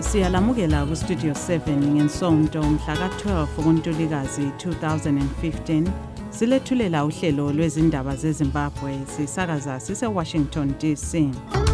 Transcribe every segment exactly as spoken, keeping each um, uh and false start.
Siyalamukela ku Studio seven ngensonto mhla ka twelve kuNtulikazi two thousand fifteen silethulela uhlelo lwezindaba zeZimbabwe sisakaza sise Washington D C.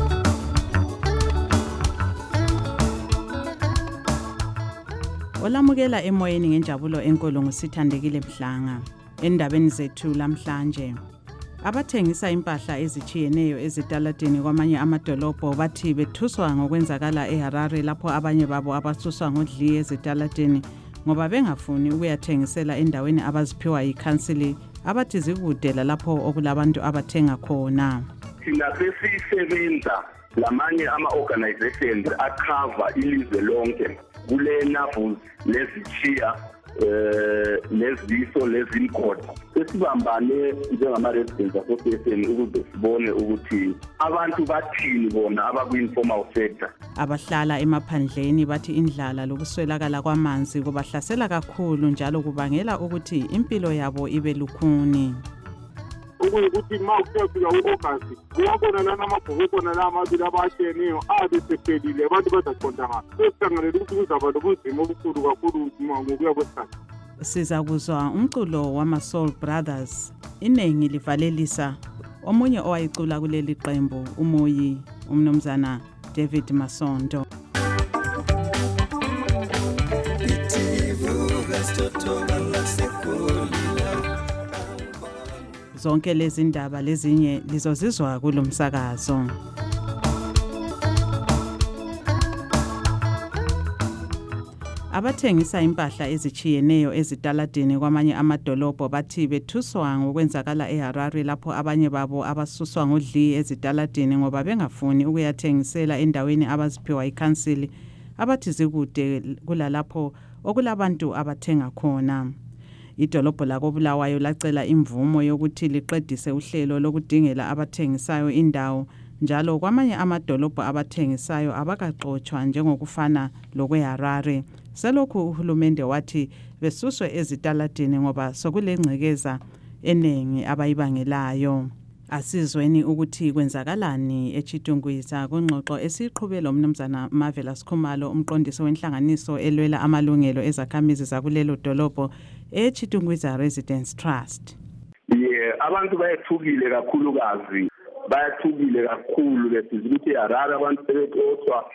Olamukela emoyeni ngenjabulo enkulu ngusithandekile Mhlanga endabeni zethu lamhlanje. Abathengisa impahla ezichiyeneyo ezitaladini kwamanye amadolobho bathi bethuswa ngokwenzakala eHarare lapho abanye babo abasuswa ngodli ezitaladini ngoba bengafuni ukuyathengisela endaweni abaziphiwa yikhansili abathi zikudela lapho okulabantu abathenga khona. Thina sesisebenza lamanye ama-organizations akhava ilizwe lonke kule navus lezichiya eh leziso lezimgodi sesibambane njengama-residents association ukuze sibone ukuthi abantu bathini bona abaku-informal sector. Abahlala emaphandleni bathi indlala lokuswelakala kwamanzi kubahlasela kakhulu njalo kubangela ukuthi impilo yabo ibe lukhuni. Ukuthi ma ukufika u-August kuyabona lana amabhuku khona la amabili abasheneyo abe sephelile abantu bazaqonda ngaphi sesihlangane ukuthi kuzaba nobunzima obukhulu kakhulu ngokuya kwesikhathi. Siza kuzwa umculo wama-Soul Brothers inengi livalelisa omunye owayicula kuleli qembu umoyi umnumzana David Masondo. Zonke lezi ndaba lezinye lizozizwa kulomsakazo. Abathengisa impahla ezichiyeneyo ezitaladini kwamanye amadolobho bathi bethuswa ngokwenzakala eHarare lapho abanye babo abasuswa ngodli ezitaladini ngoba bengafuni ukuyathengisela endaweni abaziphiwa yikhansili abathi zikude kulalapho okulabantu abathenga khona. Idolobho lakoBulawayo lacela imvumo yokuthi liqedise uhlelo lokudingela abathengisayo indawo njalo kwamanye amadolobho abathengisayo abakaxoxwa njengokufana lokweHarare. Selokhu uhulumende wathi besuswe ezitaladini ngoba sokulengcekeza enengi abayibangelayo. Asizweni ukuthi kwenzakalani eChitungwiza kungxoxo esiqhubela umnumzana Marvelous Khumalo umqondisi wenhlanganiso elwela amalungelo ezakhamizi zakulelo dolobho eChitungwiza Residents Trust. Yeah, abantu bayethukile kakhulukazi bayathukile kakhulu besiza ukuthi eHarare abantu sebexoxwa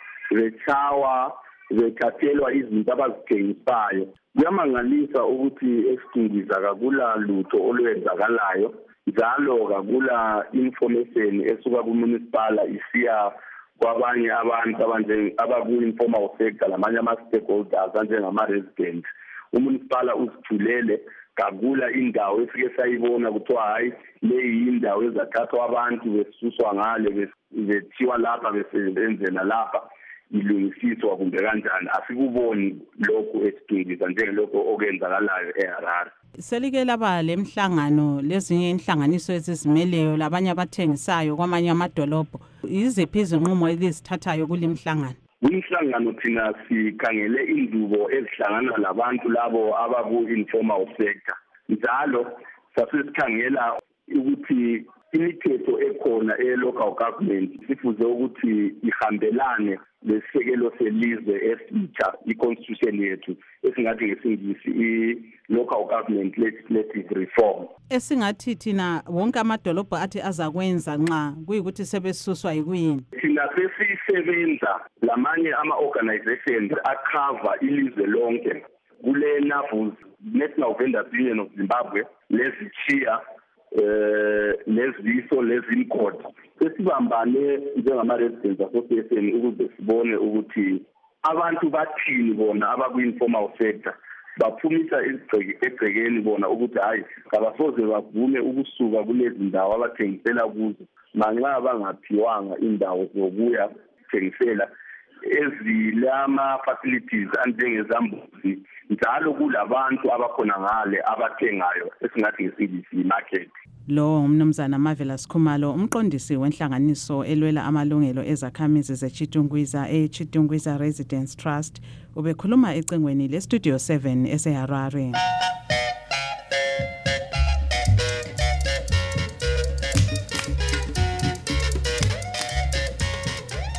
bechawa bekhathelwa izinto abazithengisayo. Kuyamangalisa ukuthi eChitungwiza kakula lutho olwenzakalayo njalo kakula information esuka kuMunicipal isiya kwabanye abantu abanje abaku-informal sector lamanye ama-stakeholders anjengama-residents. uMunicipal uzithulele kakula indawo efike sayibona kuthiwa hayi leyi indawo ezathathwa abantu besuswa ngale bethiwa lapha besebenzela lapha ilungisiswa kumbe kanjani. Asikuboni lokho eChitungwiza njengelokho okwenzakalayo eHarare. Selike laba lemhlangano lezinye inhlanganiso ezizimeleyo labanye abathengisayo kwamanye amadolobho iziphi izinqumo ezithathayo kulimhlangano? Umhlangano thina sikhangele indubo ezihlangana labantu labo abaku-informal sector njalo sasikhangela ukuthi imithetho ekhona e-local government sifuze ukuthi ihambelane lesekelo selizwe esitsha i-constitution yethu esingathi ngesingisi i-local government legislative reform. Esingathi thina wonke amadolobho athi azakwenza nxa kuyikuthi sebesuswa yikuyini? Thina sesisebenza lamanye ama-organizations akhava ilizwe lonke kule navus National Vendors Union of Zimbabwe lezichiya eh leziso lezimgodi sesibambane njengama-residents association ukuze sibone ukuthi abantu bathini bona abaku-informal sector baphumisa egcekeni bona ukuthi hayi kabasoze bavume ukusuka kulezi ndawo abathengisela kuzo manxa bangaphiwanga indawo zokuya thengisela ezilama facilities anjengezambuzi njalo kulabantu abakhona ngale abathengayo esingathi ngesingisi market. Lo umnumzana Marvelous Khumalo umqondisi wenhlanganiso elwela amalungelo ezakhamizi zeChitungwiza eChitungwiza Residents Trust ubekhuluma ecingweni leStudio seven eseHarare.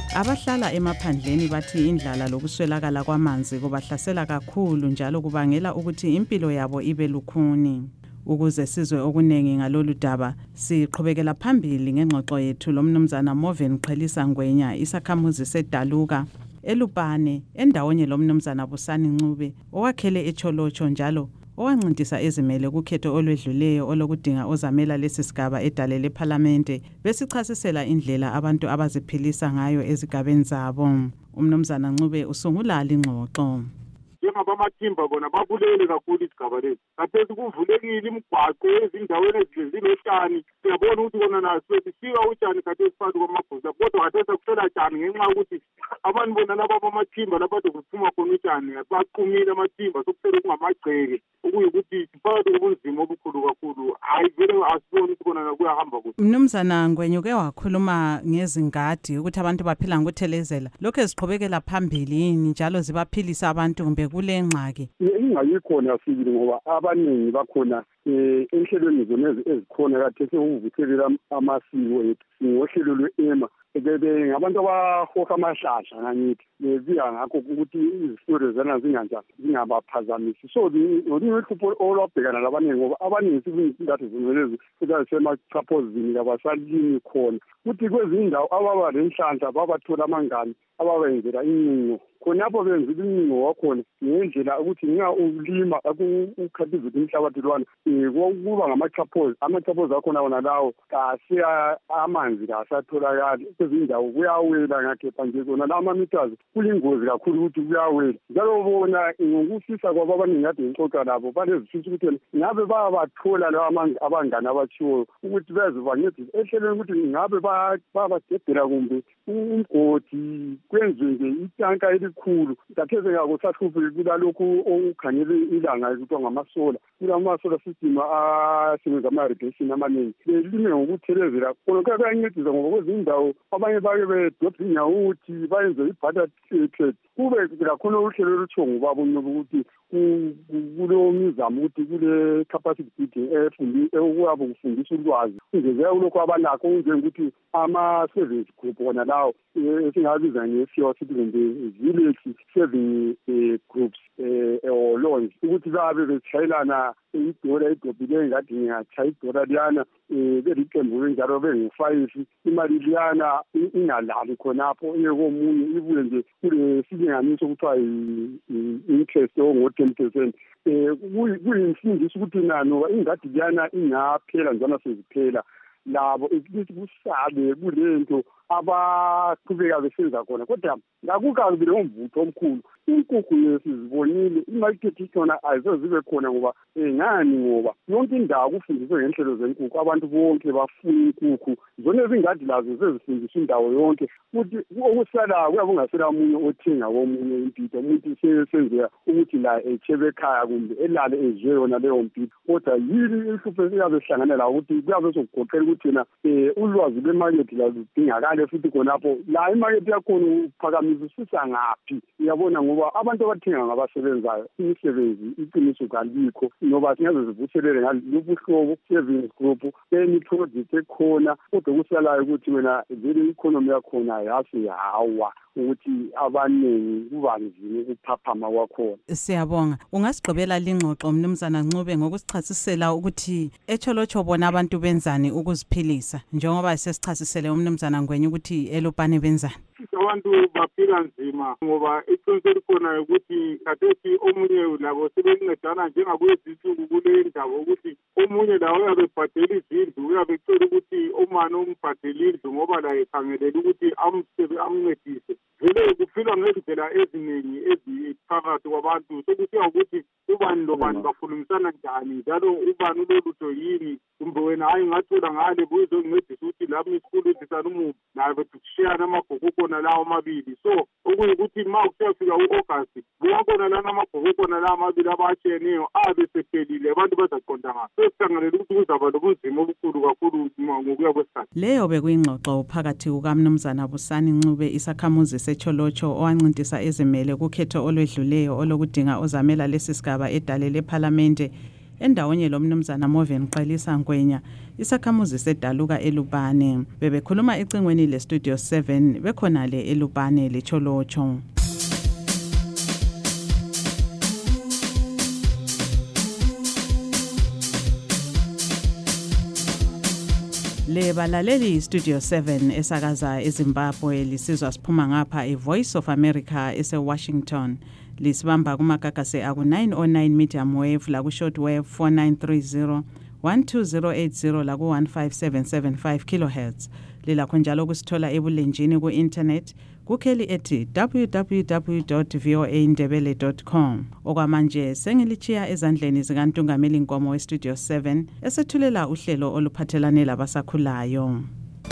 Abahlala emaphandleni bathi indlala lokuswelakala kwamanzi kubahlasela kakhulu njalo kubangela ukuthi impilo yabo ibe lukhuni. Ukuze sizwe okunengi ngalolu daba, siqhubekela phambili ngengxoxo yethu lomnumzana Moven Qhelisa Ngwenya, isakhamuzi seDaluka eLupane, endawonye lomnumzana Busani Ncube owakhele eCholocho njalo owancintisa ezimele kukhetho olwedluleyo olokudinga ozamela lesi sigaba edale leParlamente, besichasisela indlela abantu abaziphilisa ngayo ezigabeni zabo. Umnumzana Ncube usungula ingxoxo. Njengabamathimba bona babulele kakhulu isigaba lesi. Kathesi kuvulekile imigwaqo ezindaweni ezinotshani. Siyabona ukuthi kona naso sifika utshani kathesi phakathi kwamabhuza. Kodwa kathesi kusela tshani ngenxa yokuthi abantu bona laba bamathimba lapho kuphuma khona utshani baqumile amathimba sokusele kungamagceke. Ukuyukuthi phakathi kobunzima obukhulu kakhulu. Hayi vele asiboni ukuthi kona kuyahamba kuhle. Mnumzana Ngwenya uke wakhuluma ngezingadi ukuthi abantu baphila ngokuthelezela. Lokho eziqhubekela phambili njalo zibaphilisa abantu kumbe kule ngxaki. Ingayikhona sibili ngoba abaningi bakhona enhlelweni zona ezikhona kade sekuvuselela amasiko ethu. Ngohlelo lwe-ema bebe ngabantu abahoha amahlahla ngangithi beziya ngakho ukuthi izistory zana zinganjani zingabaphazamisi. So ngolinye uhlupho olwabhekana labaningi ngoba abaningi sibingathi zingelezi kuzasemachapozini labasalini khona ukuthi kwezinye indawo ababa lenhlanhla babathola amangani ababenzela incingo khonapho benza incingo wakhona ngendlela ukuthi nginga ulima ukukhathiza inhlabathi lwana kuba ngamachapozi amachapozi akhona wona lawo kasiya amanzi kasatholakala kwezindawo kuyawela ngakepha nje zona la amamithazi kuyingozi kakhulu ukuthi kuyawela njalo bona ngokusisa kwabo abaningi kade ngixoxa labo balezifisa ukuthi ngabe bayabathola lawa abangani abachiwo ukuthi bezibancedise ehlelweni ukuthi ngabe babadedela kumbe umgodi kwenziwe nje itanka elikhulu katheze ngako sahluphe kulalokhu okukhangele ilanga kuthiwa ngamasola kulamasola system asebenza ama-irrigation amaningi belime ngokuthelezela khona kuyancedisa ngoba kwezinye indawo abanye bake bedobha inyawuthi bayenze i-butter trade kube lakhona uhlelo olutsho ngubaba uNcube ukuthi kulo mizamo ukuthi kule capacity building okuyabe kufundisa ulwazi ungezeka kulokho abanakho njengokuthi ama-service group wona lawo esingabiza nge-S I O kumbe village serving groups or loans ukuthi babe betshayelana idora idobhileyo ngathi ngiyatshaya idora liyana beliqembu njalo bengu-five imali liyana ingalali khonapho iyekomunye ibuye nje kule silinganiso kuthiwa i-interest ongo-ten percent. Kuyimfundiso ukuthi nanoba ingadi liyana ingaphela njalo seziphela labo ukuthi kusale kulento abaqhubeka besenza khona kodwa ngakukabi leyo mvutho omkhulu inkukhu yesizibonile imarket ikhona ayizozibe khona ngoba ngani ngoba yonke indawo kufundiswe ngenhlelo zenkukhu abantu bonke bafuna inkukhu zona ezingadi lazo sezifundiswa indawo yonke futhi okusala kuyabe ungasela umunye othenga womunye impilo umuntu sesenzeka ukuthi la echebe ekhaya kumbe elale ezwe yona leyo mpilo kodwa yini ihlupho eyabe ehlangana la ukuthi kuyabe sokugoqela ukuthi na ulwazi lwemarket lazidingakala futhi khonapho la imarket yakhona uphakamisa usisa ngaphi uyabona ngoba abantu abathenga ngabasebenzayo imisebenzi iqiniso kalikho ngoba singaze sivuselele ngalobuhlobo savings group any project ekhona kodwa kusalayo ukuthi wena vele economy yakhona yasi hawa ukuthi abaningi kubanzima ukuphaphama kwakhona. Siyabonga. Ungasigqibela lingxoxo Mnumzana Ncube ngokusichasisela ukuthi eCholocho bona abantu benzani ukuziphilisa njengoba sesichasisele uMnumzana Ngwenya ukuthi eLupane benzani. Abantu baphila nzima ngoba iqiniso likhona ukuthi kathesi omunye labo sebencedana njengakwezi insuku kule ndawo ukuthi omunye lawo uyabe ebhadela izindlu uyabe ecela ukuthi umane umbhadele indlu ngoba la ekhangelela ukuthi amncedise. Vele kufika ngezindlela eziningi eziphakathi kwabantu sokusiya ukuthi ubani lobani bakhulumisana njani njalo ubani ulolutho yini kumbe wena hayi ngathola ngale buzoncedisa ukuthi lami isikhuludisana umubi naye bethishiyana amabhuku khona lawo amabili so okuyukuthi ma kusiyafika u-August buwakhona lana amabhuku khona lawo amabili abatshiyeneyo abe sephelile abantu bazaqonda ngaso sesihlanganyela ukuthi kuzaba lobunzima obukhulu kakhulu ngokuya kwesikhathi. Leyo bekuyingxoxo phakathi kukaMnumzana Busani Ncube isakhamuzi seCholocho owancintisa ezimele kukhetho olwedluleyo olokudinga ozamela lesi sigaba edale leParlamente endawonye lo mnumzana Moven Qelisa Ngwenya isakhamuzi sedaluka eLupane. Bebekhuluma ecingweni le Studio seven bekhona le eLupane leCholocho. Le balaleli Studio seven esakaza eZimbabwe lisizwa siphuma ngapha eVoice of America ese Washington. Lisibamba kumagagase aku nine oh nine medium wave la ku short wave four nine three zero one two zero eight zero la ku one five seven seven five kilohertz. Lila kunjalo kusithola ebulenjini ku internet kukheli ethi w w w dot voa ndebele dot com. Okwamanje sengilichiya ezandleni zikaNtungameli Nkomo we Studio seven esethulela uhlelo oluphathelane labasakhulayo.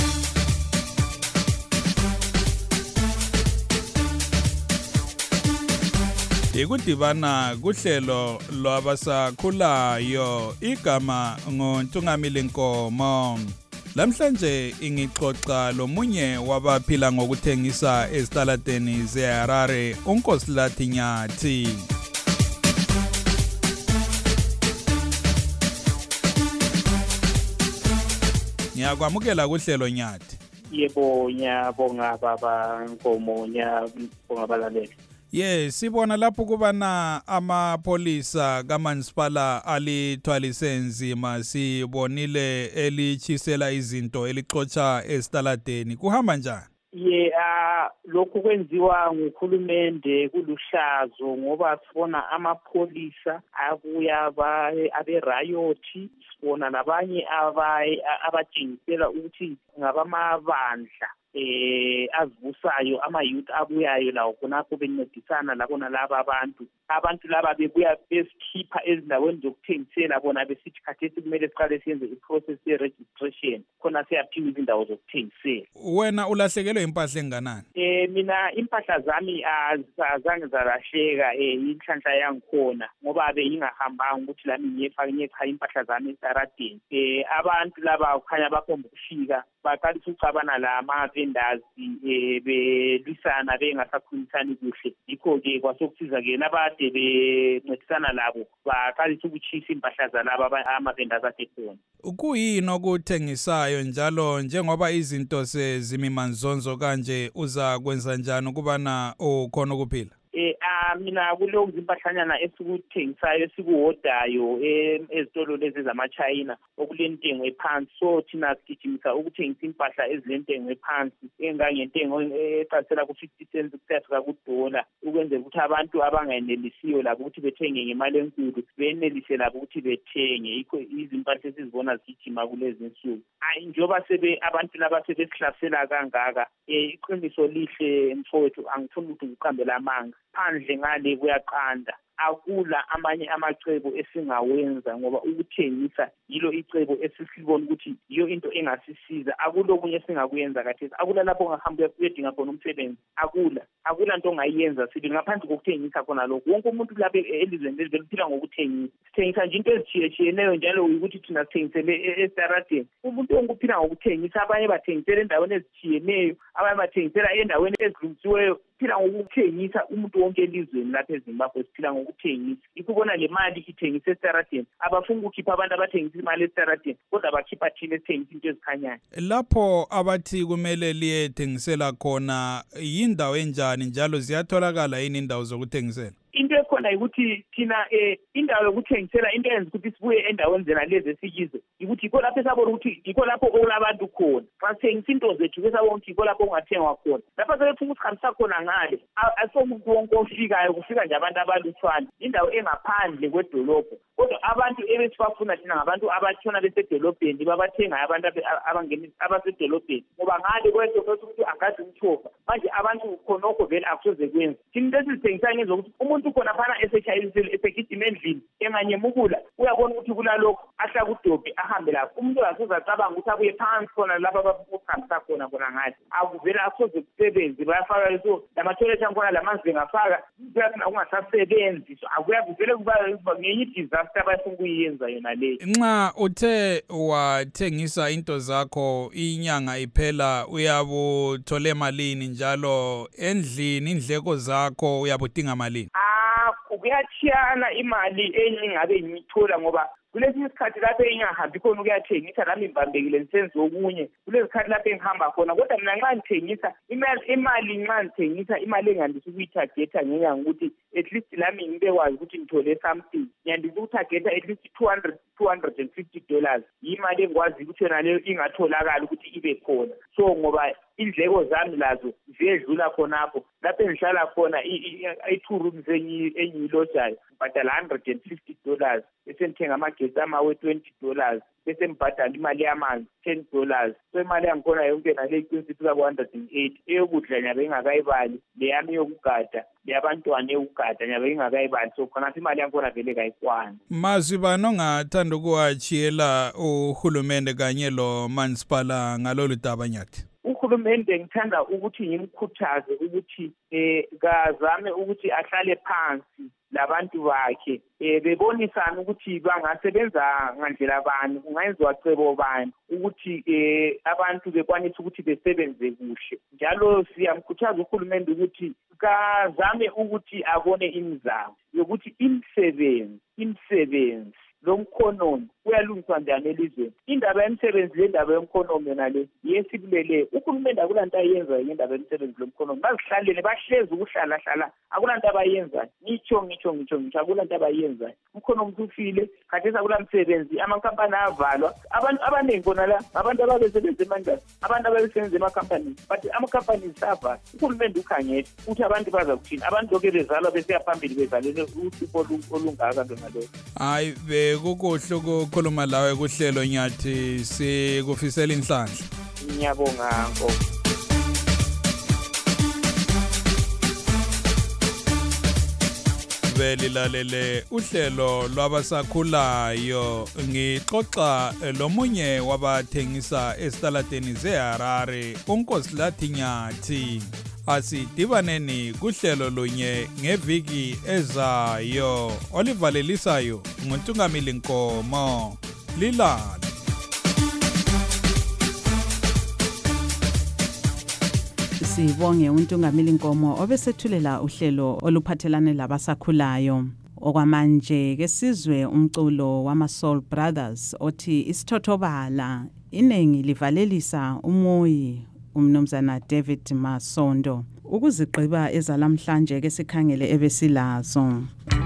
Ikudibana kuhlelo lwabasakhulayo igama ngoNtungameli Nkomo. Lamhlanje ingixoxa lomunye wabaphila ngokuthengisa ezitaladeni zeHarare uNkosilathi Nyathi. Ngiyakwamukela kuhlelo Nyathi. Yebo nyabonga baba Nkomo nyabonga balaleli. Yes, sibona lapho kubana amapolisa kaMansipala alithwalise nzima sibonile elichisela izinto elixotsha ezitaladeni. Kuhamba njani? Ye ah lokhu kwenziwa ngukhulumende kuluhlazo ngoba sibona amapolisa abuya abe riot, sibona nabanye abatshengisela ukuthi ngabamabandla eh azibusayo ama youth abuyayo lawo khonapho bencedisana labona laba abantu abantu laba bebuya besikhipha ezindaweni zokuthengisela bona besithi khathesi kumele siqale siyenze iprocess ye registration khona siyaphiwa izindawo zokuthengisela. Wena ulahlekelwe impahla enganani? Eh mina impahla zami azange zalahleka eh inhlanhla yangikhona ngoba beyingahambanga ukuthi lami ngiyefaka nyecha impahla zami estaradeni. Eh abantu laba kukhanya bakhomba ukufika baqalisa ucabana la vendors eh belwisana bengasakhulumisani kuhle yikho ke kwasokusiza ke labade bencedisana labo baqalisa ukuchisa impahla zalaba ama vendors asekhona. Ukuyini okuthengisayo njalo njengoba izinto sezimimanzonzo kanje uza kwenza njani ukubana ukhona ukuphila? Eh mina kuloko zimpahlanyana esikuthengisayo sikuhodayo ezitolo lezi zamaChina okulentengo ephansi, so thina sigijimisa ukuthengisa impahla ezilentengo ephansi engangentengo eqasela ku fifty cents kusiyafika ku dollar ukwenzela ukuthi abantu abangayenelisiyo labo ukuthi bethenge ngemali enkulu benelise labo ukuthi bethenge. Yikho izimpahla esizibona zigijima kulezi insuku. Ayi njoba sebe abantu laba sebesihlasela kangaka iqiniso lihle mfowethu angifuni ukuthi uqambela amanga phandle ngale kuyaqanda. Akula amanye amacebo esingawenza ngoba ukuthengisa yilo icebo esisibona ukuthi iyo into engasisiza. Akulokunye esingakuyenza kathesi. Akula lapho ongahamba uyedinga khona umsebenzi. Akula akula into ongayenza sibe ngaphandle kokuthengisa khona lokho. Wonke umuntu lapha elizweni liphila ngokuthengisa. Sithengisa nje into ezitshiyeneyo njalo ukuthi thina sithengisele estaradeni. Umuntu onkuphila ngokuthengisa, abanye bathengisela endaweni ezitshiyeneyo, abanye bathengisela endaweni ezilungisiweyo. Phila ngokuthengisa umuntu wonke elizweni lapha eZimbabwe siphila ngokuthengisa. Ikubona le mali ithengisa estaradeni abafuna ukukhipha abantu abathengisa imali estaradeni kodwa bakhipha thina esithengisa into ezikhanyayo. Lapho abathi kumele liyethengisela khona yindawo enjani njalo ziyatholakala yini indawo zokuthengisela? Into ekhona ukuthi thina eh indawo yokuthengisela into enza ukuthi sibuye endaweni zena lezi esikizo ukuthi ikho lapho esabona ukuthi ikho lapho okulabantu khona. Xa sithengisa into zethu besabona ukuthi ikho lapho ongathengwa khona. Lapho sebefuna ukukhambisa khona ngale asomuntu wonke ofikayo kufika nje abantu abalutshwana indawo engaphandle kwedolobho. Kodwa abantu ebesibafuna thina ngabantu abatshona besedolobheni babathenga abantu abangeni abasedolobheni ngoba ngale kwethu ukuthi angazi umthofa manje abantu khonokho vele akusoze kwenza. Thina lesithengisa ngenza ukuthi umuntu khona phana esechayisile esegijima endlini enganyemukula uyabona ukuthi kulalokho ahla kudobhe ahambe lapho umuntu akasoze acabanga ukuthi abuye phansi khona lapha abakukhambisa khona khona ngathi akuvela akusoze kusebenze bayafaka leso lamathoyilethi angkhona lamanzi ngafaka kuyathina kungasasebenzi akuyavele kuba ngenye disaster abayifuna ukuyenza yona le. Nxa uthe wathengisa into zakho inyanga iphela uyabuthole malini njalo endlini indleko zakho uyabudinga malini? Ah kuyachiyana imali enye ngabe ngiyithola ngoba kulesi sikhathi lapho engahambi khona ukuyathengisa nami ngibambekile ngisenze okunye kulesi sikhathi lapho engihamba khona kodwa mina nxa ngithengisa imali imali nxa ngithengisa imali engandisa ukuyithagetha ngenyanga ukuthi at least lami ngibekwazi ukuthi ngithole something ngiyandisa ukuthagetha at least two hundred two hundred fifty dollars imali engikwazi ukuthi yona leyo ingatholakala ukuthi ibe khona so ngoba indleko zami lazo ziyedlula khonapho lapho engihlala khona i-two rooms engiyilojayo ngibhadala one hundred fifty dollars bese ngithenga amagesi amawe twenty dollars bese ngibhadala imali yamanzi ten dollars so imali yangikhona yonke nale iqinisiphi ku one hundred eighty eyokudla nyabe ingakayibali leyami yokugada leyabantwana eyokugada nyabe ingakayibali so khonapho imali yangikhona vele kayikwani. Mazwi bani ongathanda ukuwachiyela uhulumende kanye lo municipal ngalolu daba nyathi? Uhulumende ngithanda ukuthi ngimkhuthaze ukuthi eh kazame ukuthi ahlale phansi labantu bakhe eh bebonisana ukuthi bangasebenza ngandlela bani kungayenziwa cebo bani ukuthi eh abantu bekwanisa ukuthi besebenze kuhle njalo siyamkhuthaza uhulumende ukuthi kazame ukuthi abone imizamo yokuthi imisebenzi imisebenzi lomkhonomi uyalungiswa njani elizweni indaba yemisebenzi le ndaba yomkhonomi nale yesibulele uhulumende akulanto ayenza ngendaba yemisebenzi lomkhonomi bazihlalele bahlezi ukuhlala hlala akulanto abayenza ngitsho ngitsho ngitsho ngitsho akulanto abayenza umkhonomi ufile khathesi akulamsebenzi amakhampani avalwa abantu abaningi khona la abantu ababesebenza emandla abantu ababesebenza emakhampani but amakhampani sava uhulumende ukhangele ukuthi abantu baza kuthini abantu lokho bezalwa bese phambili bezalele uhlupho olungaka ngalokho. Hayi bekukuhle ukukhuluma lawe kuhlelo nyathi sikufisela inhlanhla. Ngiyabonga nko. Belilalele uhlelo lwabasakhulayo ngixoxa lomunye wabathengisa esitaladeni zeHarare uNkosilathi Nyathi. Asidibaneni kuhlelo lunye ngeviki ezayo olivalelisayo nguNtungamili Nkomo lilala. Sibonge uNtungamili Nkomo obesethulela uhlelo oluphathelane labasakhulayo. Okwamanje ke sizwe umculo wama Soul Brothers othi isithothobala inengi livalelisa umoyi umnumzana David Masondo. Ukuzigqiba ezalamhlanje ke sikhangele ebesilazo.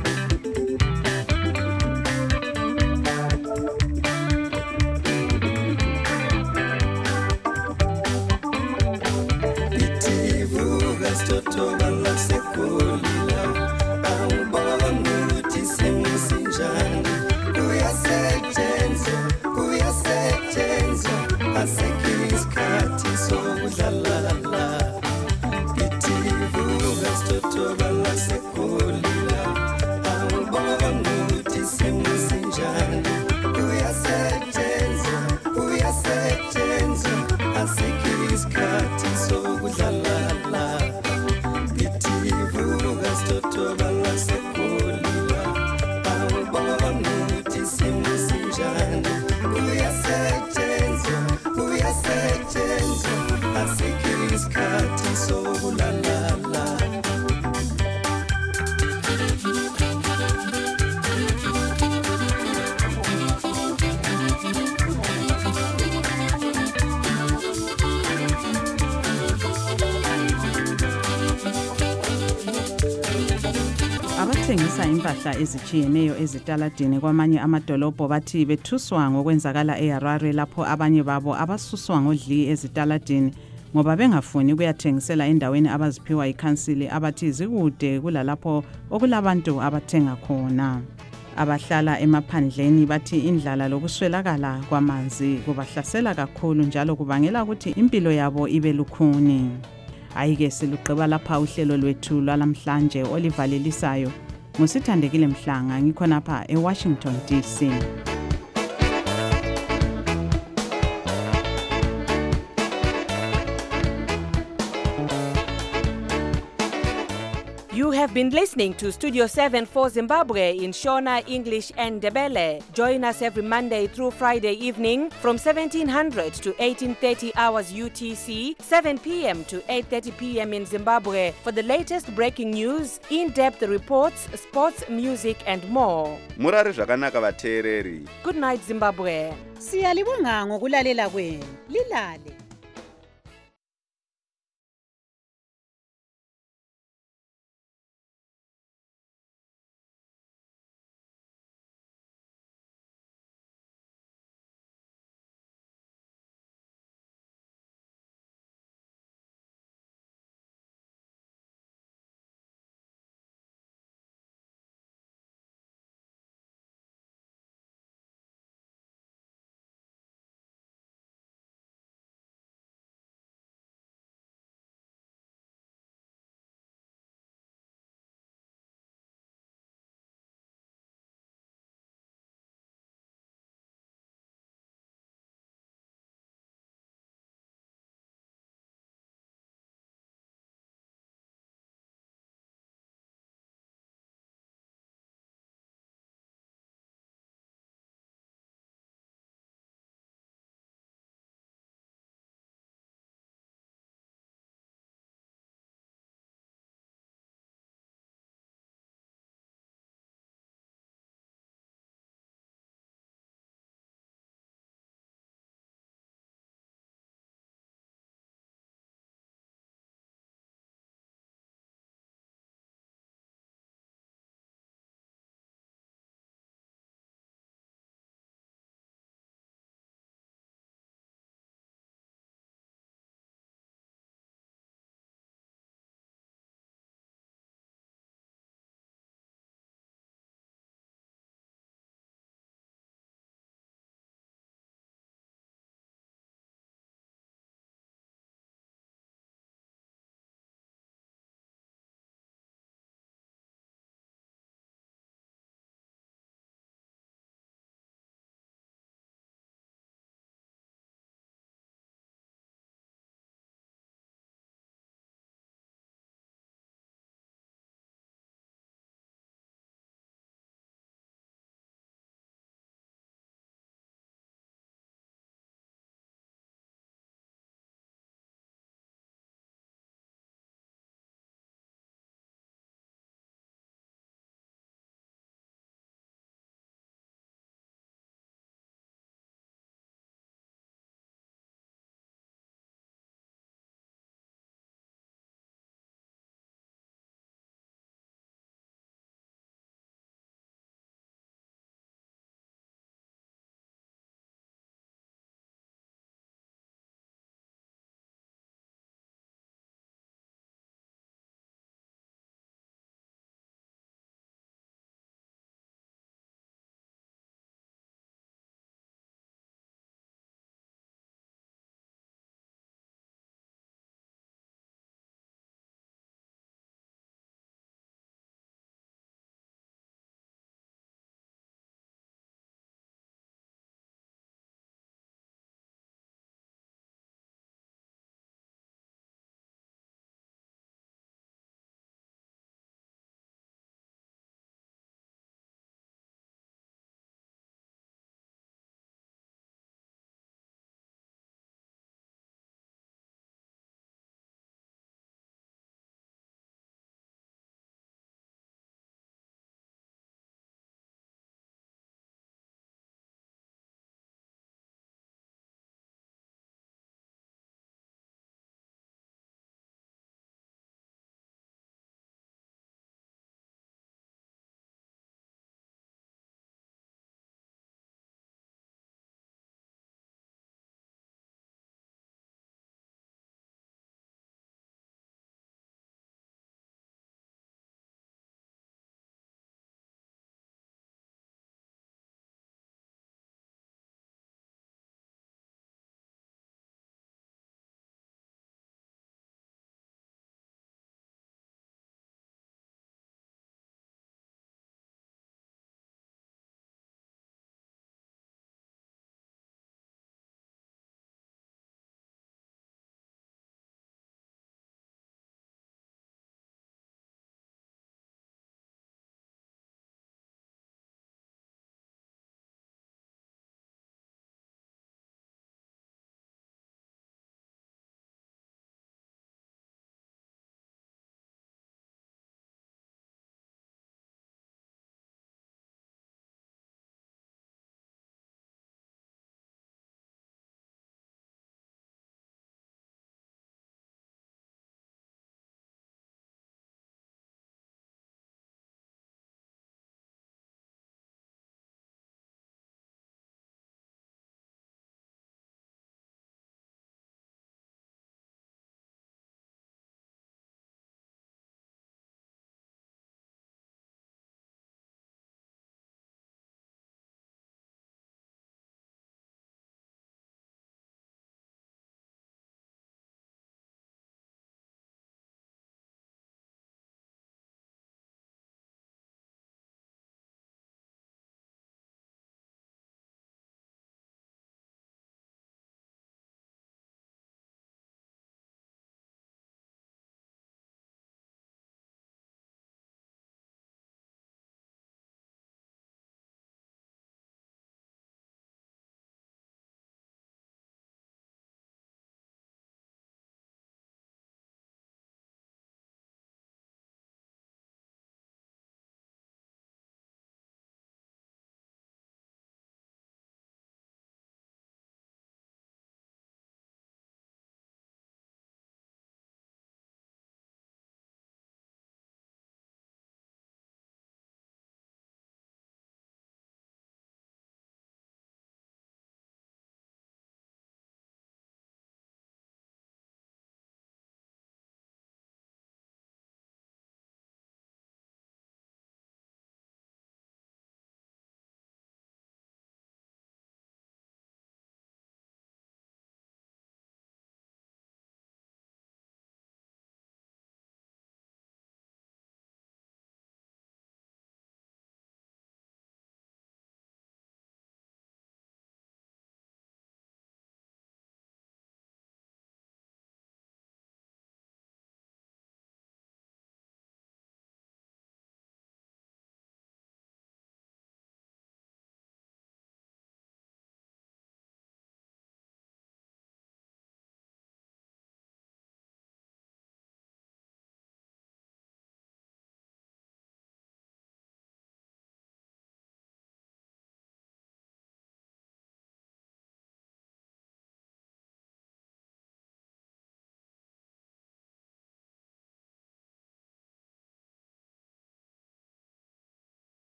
Abathengisa impahla ezichiyeneyo ezitaladini kwamanye amadolobho bathi bethuswa ngokwenzakala eHarare lapho abanye babo abasuswa ngodli ezitaladini ngoba bengafuni ukuyathengisela endaweni abaziphiwa ikhansili abathi zikude kulalapho okulabantu abathenga khona. Abahlala emaphandleni bathi indlala lokuswelakala kwamanzi kubahlasela kakhulu njalo kubangela ukuthi impilo yabo ibe lukhuni. Ayike siluqeba lapha uhlelo lwethu lwalamhlanje olivalelisayo. Musithandekile Mhlanga ngikhonapha eWashington D C. You have been listening to Studio seven for Zimbabwe in Shona, English and Ndebele. Join us every Monday through Friday evening from seventeen hundred to eighteen thirty hours U T C, seven p.m. to eight thirty p.m. in Zimbabwe for the latest breaking news, in-depth reports, sports, music and more. Murari zvakanaka vateereri. Good night Zimbabwe. Siyalibonga ngokulalela kwenu. Lilale.